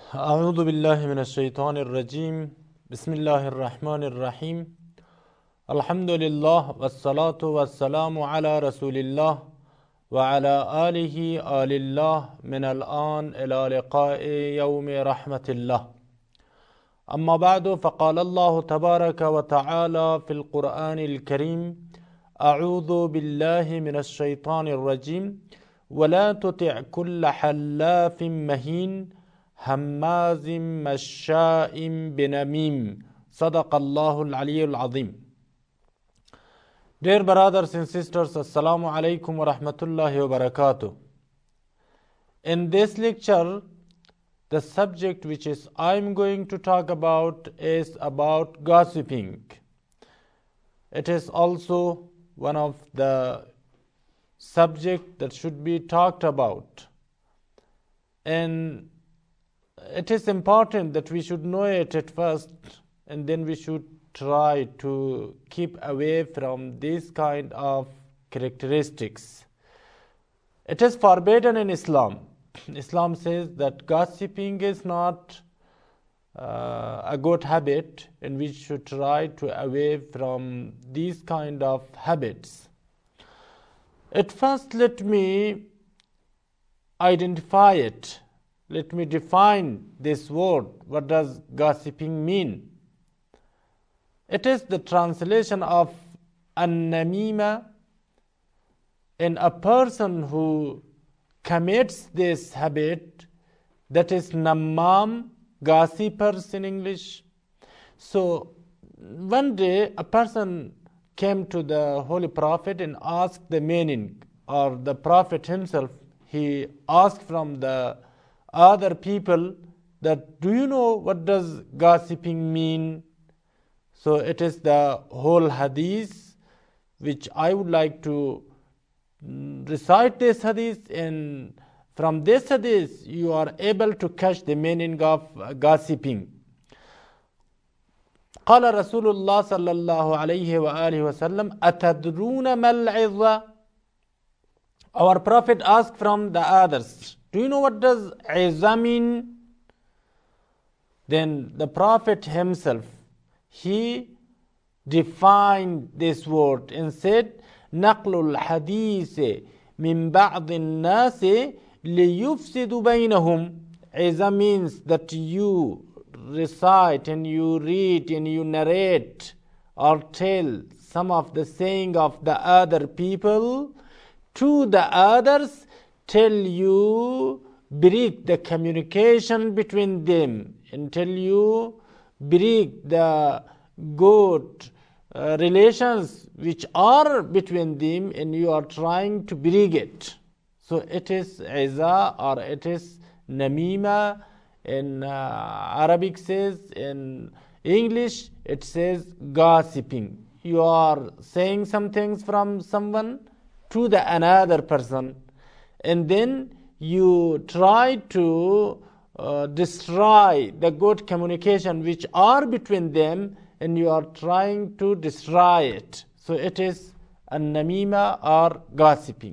أعوذ بالله من الشيطان الرجيم بسم الله الرحمن الرحيم الحمد لله والصلاة والسلام على رسول الله وعلى آله آل الله من الآن إلى لقاء يوم رحمة الله. أما بعد، فقال الله تبارك وتعالى في القرآن الكريم: أعوذ بالله من الشيطان الرجيم ولا تطع كل حلاف مهين هماز مشاء بنميم صدق الله العلي العظيم. Dear brothers and sisters, Assalamu alaikum wa rahmatullahi wa barakatuh. In this lecture, the subject which I'm going to talk about is about gossiping. It is also one of the subjects that should be talked about. And it is important that we should know it at first, and then we should try to keep away from these kind of characteristics. It is forbidden in Islam. Islam says that gossiping is not a good habit, and we should try to away from these kind of habits. At first, let me identify it. Let me define this word. What does gossiping mean? It is the translation of an-namima, and a person who commits this habit, that is nammam, gossipers in English. So one day a person came to the Holy Prophet and asked the meaning, or the Prophet himself, he asked from the other people that, do you know what does gossiping mean? So it is the whole hadith which I would like to recite this hadith, and from this hadith you are able to catch the meaning of gossiping. قال رسول الله صلى الله عليه وآله وسلم أتدرون ما العظة. Our Prophet asked from the others, do you know what does izza mean? Then the Prophet himself, he defined this word and said, نقل الحديث من بعض الناس ليفسد بينهم. Izza means that you recite and you read and you narrate or tell some of the saying of the other people to the others, till you break the communication between them, until you break the good relations which are between them, and you are trying to break it. So it is izza, or it is namima. In Arabic says, in English it says gossiping. You are saying some things from someone to the another person, and then you try to destroy the good communication which are between them, and you are trying to destroy it. So it is an-namima, or gossiping.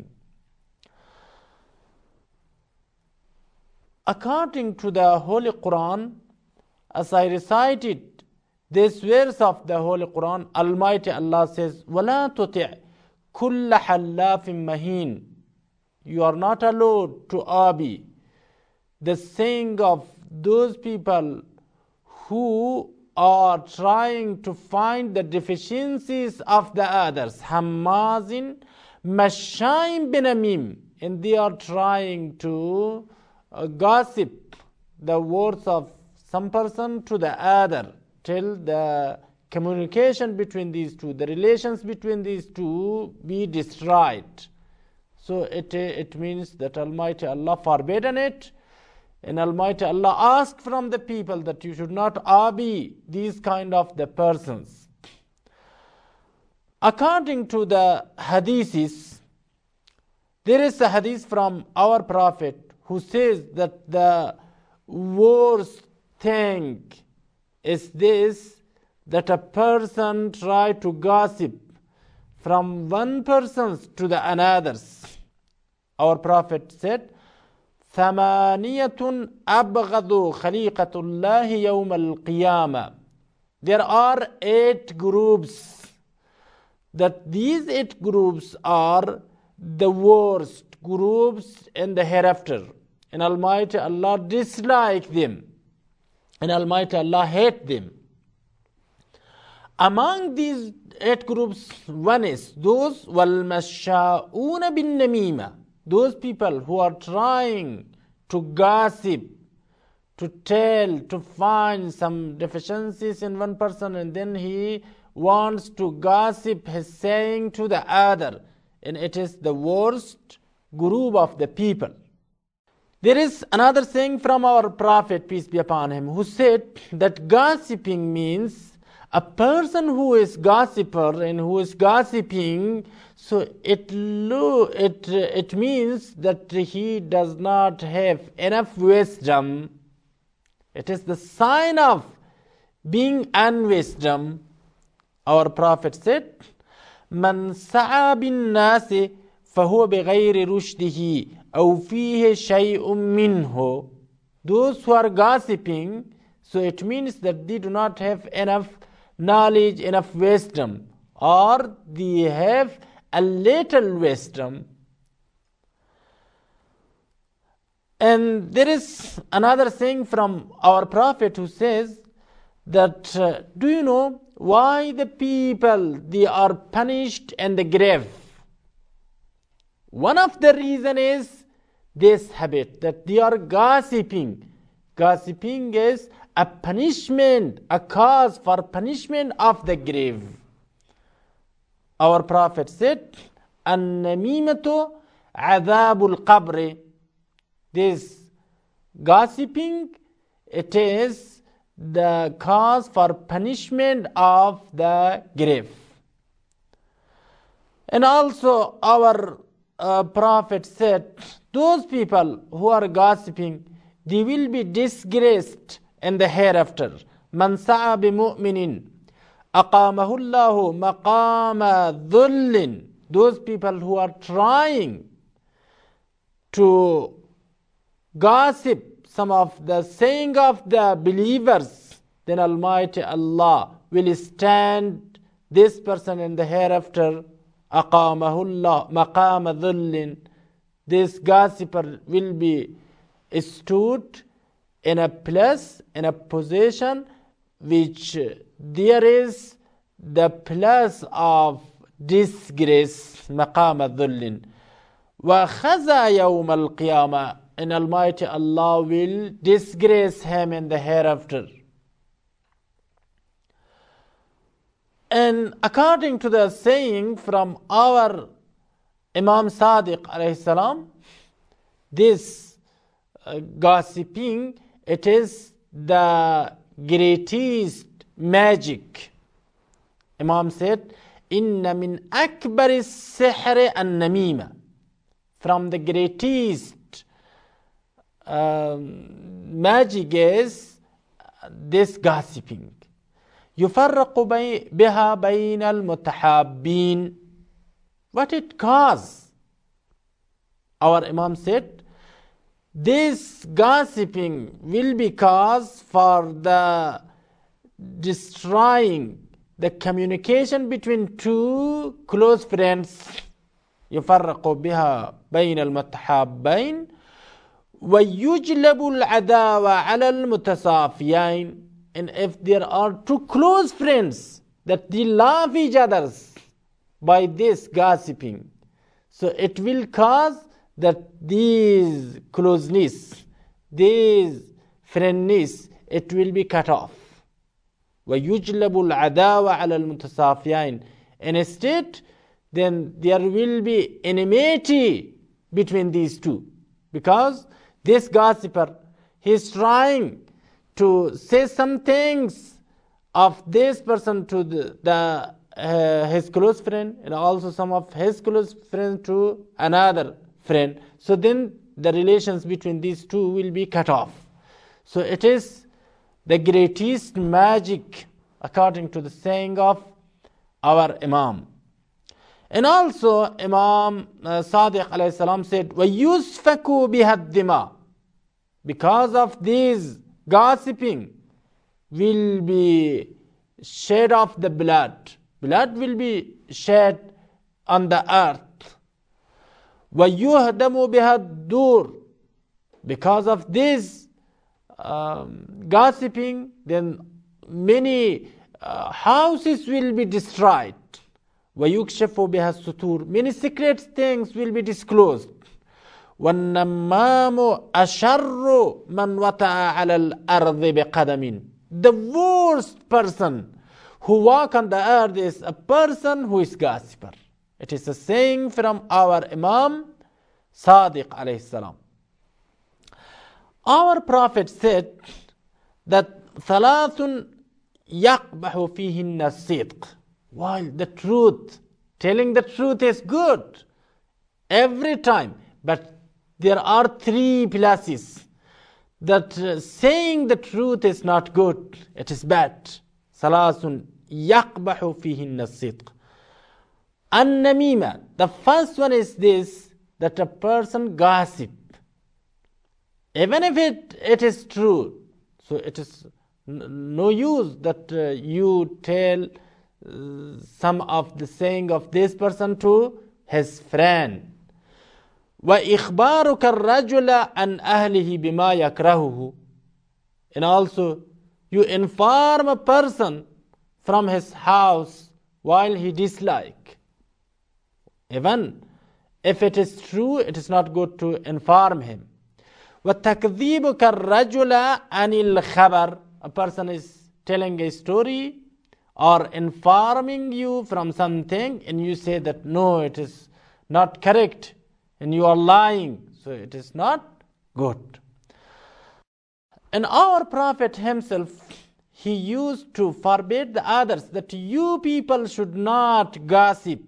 According to the Holy Quran, as I recited this verse of the Holy Quran, Almighty Allah says, وَلَا تُطِعْ كُلَّ حَلَّافٍ مَهِينٍ. You are not allowed to obey the saying of those people who are trying to find the deficiencies of the others. Hammazin Mashaim Binamim. And they are trying to gossip the words of some person to the other, till the communication between these two, the relations between these two be destroyed. So it means that Almighty Allah forbidden it, and Almighty Allah asked from the people that you should not obey these kind of the persons. According to the hadiths, there is a hadith from our Prophet who says that the worst thing is this, that a person try to gossip from one person to the another's. Our Prophet said, ثمانية أبغض خليقة الله يوم القيامة. There are 8 groups, that these 8 groups are the worst groups in the hereafter, and Almighty Allah dislike them, and Almighty Allah hate them. Among these 8 groups, one is those وَالْمَشَّاءُونَ بِالنَّمِيمَةِ, those people who are trying to gossip, to tell, to find some deficiencies in one person, and then he wants to gossip his saying to the other, and it is the worst group of the people. There is another saying from our Prophet, peace be upon him, who said that gossiping means a person who is gossiper and who is gossiping, so it means that he does not have enough wisdom. It is the sign of being unwisdom. Our Prophet said, "Man sa'a bin nasi fahuwa bighayri rushdihi aw fihi shay'un minhu." Those who are gossiping, so it means that they do not have enough knowledge, enough wisdom, or they have a little wisdom. And there is another saying from our Prophet who says that, do you know why the people, they are punished in the grave? One of the reason is this habit, that they are gossiping. Gossiping is a punishment, a cause for punishment of the grave. Our Prophet said, "An-namimatu adhabul qabri." This gossiping, it is the cause for punishment of the grave. And also our Prophet said, those people who are gossiping, they will be disgraced in the hereafter. "Man sa'a bi mu'minin aqamahu Allahu maqama dhullin." Those people who are trying to gossip some of the saying of the believers, then Almighty Allah will stand this person in the hereafter. Aqamahu Allah maqama dhullin. This gossiper will be stood in a place, in a position which there is the place of disgrace. Maqama dhullin. Wa khaza yawm al-qiyamah. And Almighty Allah will disgrace him in the hereafter. And according to the saying from our Imam Sadiq alayhi salam, this gossiping, it is the greatest magic. Imam said, "Inna min akbari sihr an-namima." From the greatest magic is this gossiping. يفرق بها بين المتحابين. What it causes? Our Imam said, this gossiping will be cause for the destroying the communication between two close friends. يفرق بها بين المتحابين وَيُجْلَبُ الْعَدَاوَةَ عَلَى الْمُتَصَافِيَيْنِ. And if there are two close friends that they love each other by this gossiping, so it will cause that these closeness, this friendness, it will be cut off. وَيُجْلَبُ الْعَدَاوَةَ عَلَى الْمُتَصَافِيَيْنِ. And instead, then there will be enmity between these two, because this gossiper, he is trying to say some things of this person to his close friend, and also some of his close friends to another friend. So then the relations between these two will be cut off. So it is the greatest magic according to the saying of our Imam. And also Imam Sadiq alayhi salam said, وَيُسْفَكُ بِهَا الدِّمَاء. because of this gossiping, will be shed of the blood. Blood will be shed on the earth. وَيُهْدَمُ بِهَا الدُّورُ. Because of this gossiping, then many houses will be destroyed. وَيُكْشَفُ بِهَا السُّتُورُ. Many secret things will be disclosed. وَالنَّمَّامُ أَشَرُّ مَنْ وَطَأَ عَلَى الْأَرْضِ بِقَدَمٍ. The worst person who walk on the earth is a person who is gossiper. It is a saying from our Imam Sadiq alayhi salam. Our Prophet said that ثَلَاثٌ يَقْبَحُ فِيهِنَّ الصِّدْقِ. While the truth, telling the truth is good every time, but there are three places that saying the truth is not good, it is bad. ثَلَاثٌ يَقْبَحُ فِيهِنَّ الصِّدْقِ. An-namima. The first one is this, that a person gossip. Even if it is true, so it is no use that you tell some of the saying of this person to his friend. وَإِخْبَارُكَ الرَّجُلَ عَنْ أَهْلِهِ بِمَا يَكْرَهُهُ. And also, you inform a person from his house while he dislike. Even if it is true, it is not good to inform him. وَتَكْذِيبُكَ الرَّجُلَ عَنِ الْخَبَرِ. A person is telling a story or informing you from something, and you say that no, it is not correct, and you are lying, so it is not good. And our Prophet himself, he used to forbid the others that you people should not gossip.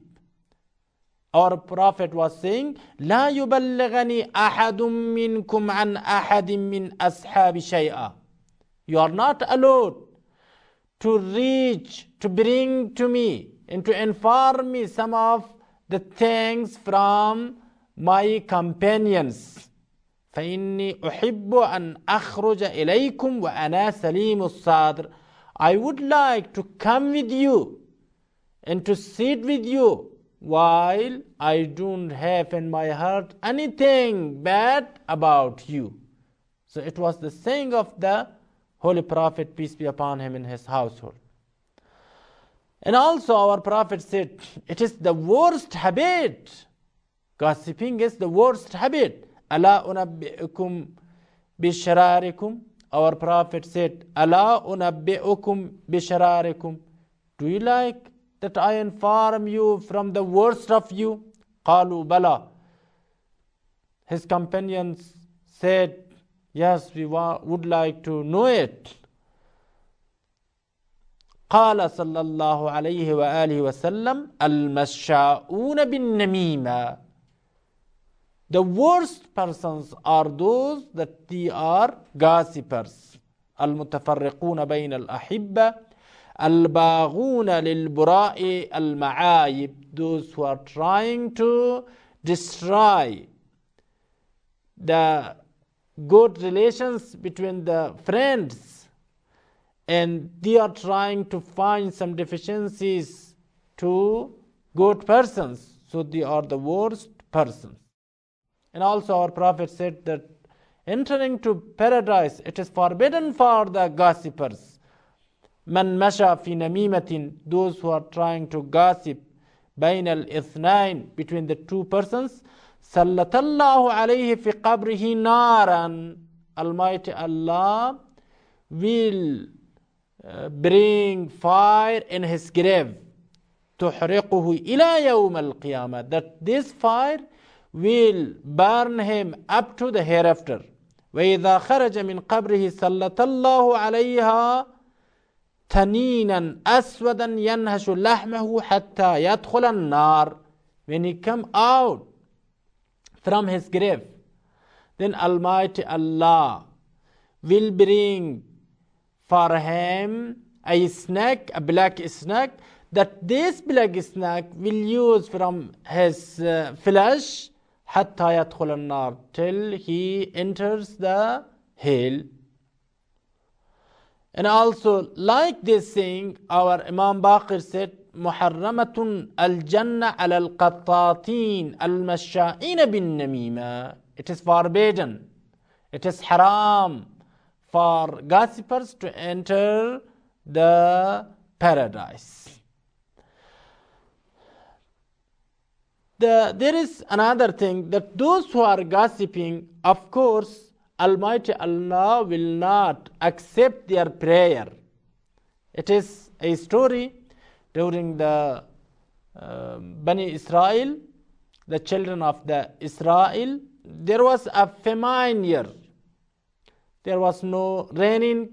Our Prophet was saying, لا يبلغني أحد منكم عن أحد من أصحاب شيئا. You are not allowed to reach, to bring to me, and to inform me some of the things from my companions. فإني أحب أن أخرج إليكم وأنا سليم الصدر. I would like to come with you and to sit with you while I don't have in my heart anything bad about you. So it was the saying of the Holy Prophet, peace be upon him, in his household. And also our Prophet said, it is the worst habit. Gossiping is the worst habit. أَلَا أُنَبِّئُكُمْ بِشَرَارِكُمْ. Our Prophet said, أَلَا أُنَبِّئُكُمْ بِشَرَارِكُمْ. Do you like that I inform you from the worst of you? قَالُوا بَلَى. His companions said, yes, we would like to know it. قال صلى الله عليه وآله وسلم المشاؤون بالنميمة. The worst persons are those that they are gossipers. المتفرقون بين الأحبة الباغون للبراء المعايب. Those who are trying to destroy the good relations between the friends, and they are trying to find some deficiencies to good persons, so they are the worst persons. And also our Prophet said that entering to paradise, it is forbidden for the gossipers. Man masha fi namimatin. Those who are trying to gossip bain al-ithnain, between the two persons. Sallatallahu alayhi fi qabrihi naran. Almighty Allah will bring fire in his grave. Tuhriquhu ila yawm al-qiyamah. That this fire will burn him up to the hereafter. وَإِذَا خَرَجَ مِنْ قَبْرِهِ سَلَّطَ اللَّهُ عَلَيْهَا تَنِينًا أَسْوَدًا يَنْهَشُ لَحْمَهُ حَتَّى يَدْخُلَ النَّارِ. When he come out from his grave, then Almighty Allah will bring for him a snake, a black snake, that this black snake will use from his flesh حتى يدخل النار, till he enters the hell. And also, like this saying, our Imam Baqir said, محرمة الجنة على القطاطين المشائين بالنميمة. It is forbidden, it is haram for gossipers to enter the paradise. There is another thing, that those who are gossiping, of course, Almighty Allah will not accept their prayer. It is a story during the Bani Israel, the children of the Israel. There was a famine year. There was no raining,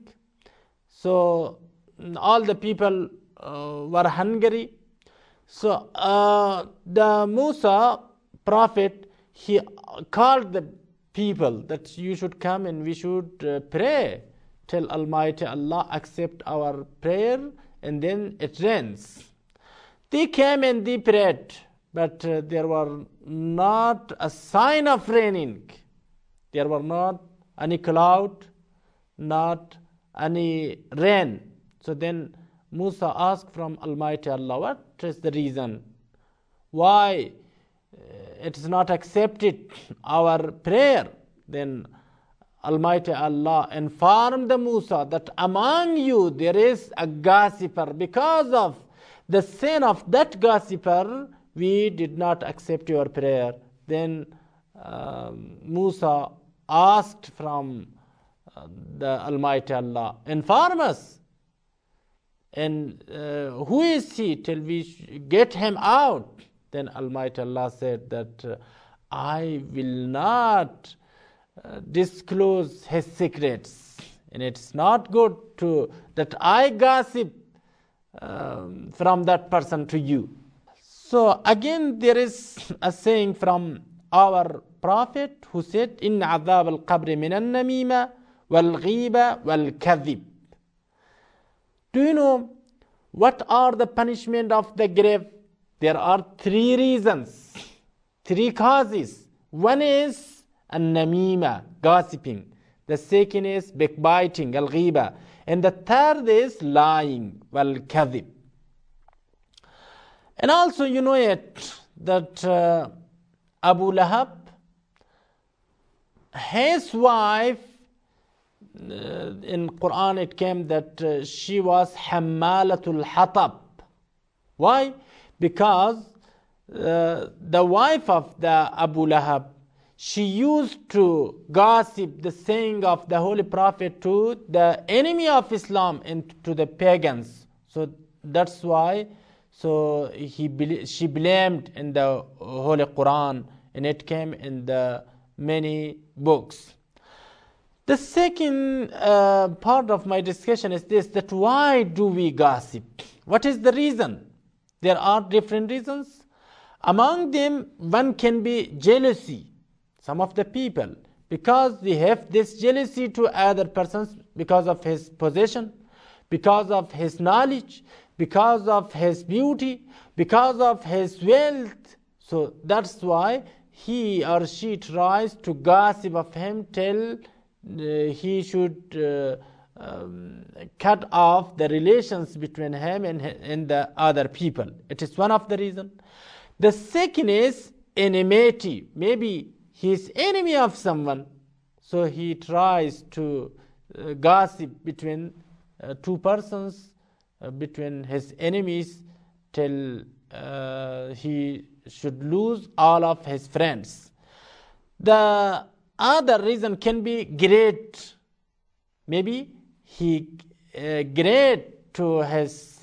so all the people were hungry. So the Musa prophet, he called the people that you should come and we should pray till Almighty Allah accept our prayer, and then it rains. They came and they prayed, but there were not a sign of raining. There were not any cloud, not any rain. So then Musa asked from Almighty Allah, what is the reason? Why it is not accepted our prayer? Then Almighty Allah informed the Musa that among you there is a gossiper. Because of the sin of that gossiper, we did not accept your prayer. Then Musa asked from the Almighty Allah, inform us. And who is he till we get him out? Then Almighty Allah said that I will not disclose his secrets, and it's not good to that I gossip from that person to you. So again, there is a saying from our Prophet who said, "In adhab al-qabr min al-namima wal-ghiba wal-kadhib." Do you know what are the punishment of the grave? There are 3 reasons, 3 causes. One is an-namima, gossiping. The second is backbiting, al-ghiba. And the third is lying, wal-kadhib. And also you know it, that Abu Lahab, his wife, in Quran it came that she was hammalatul hatab. Why? Because the wife of the Abu Lahab, she used to gossip the saying of the Holy Prophet to the enemy of Islam and to the pagans. So that's why she blamed in the Holy Quran, and it came in the many books. The second part of my discussion is this, that why do we gossip? What is the reason? There are different reasons. Among them, one can be jealousy. Some of the people, because they have this jealousy to other persons because of his possession, because of his knowledge, because of his beauty, because of his wealth. So that's why he or she tries to gossip of him till he should cut off the relations between him and the other people. It is one of the reasons. The second is enmity. Maybe he is enemy of someone, so he tries to gossip between 2 persons, between his enemies, till he should lose all of his friends. The other reason can be great. Maybe he great to his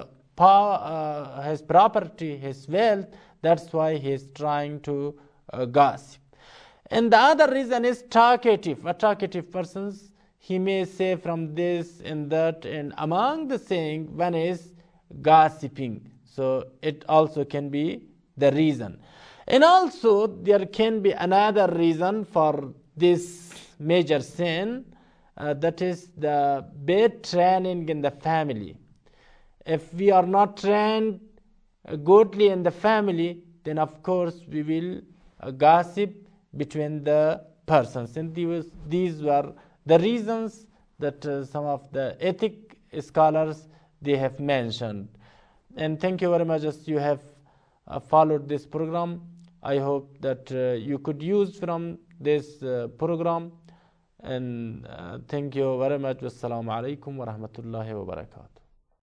power, his property, his wealth. That's why he is trying to gossip. And the other reason is talkative. A talkative person, he may say from this and that, and among the saying, one is gossiping. So it also can be the reason. And also there can be another reason for this major sin, that is the bad training in the family. If we are not trained goodly in the family, then of course we will gossip between the persons. And these were the reasons that some of the ethic scholars they have mentioned. And thank you very much as you have followed this program. I hope that you could use from this program, and thank you very much. Wassalamu alaikum wa rahmatullahi wa barakatuh.